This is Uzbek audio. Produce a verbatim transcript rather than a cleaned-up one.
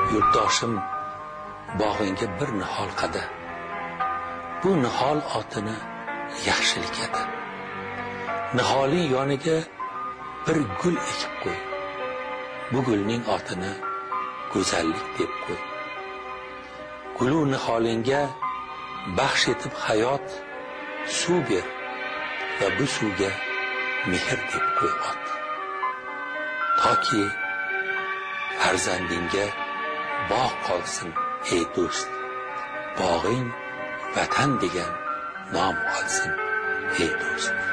Yurtdoshim bog'ingga bir nihol qada. Bu nihol otini yaxshilik edi. Niholing yoniga bir gul ekib qo'y. Bu gulning otini go'zallik deb qo'y. Gulu niholingga baxsh etib hayot suv ber va bu suvga mehr deb qo'y ot. Toki farzandingga bog' qolsin ey do'st. Bog'ing vatan degan nom olsin ey do'st.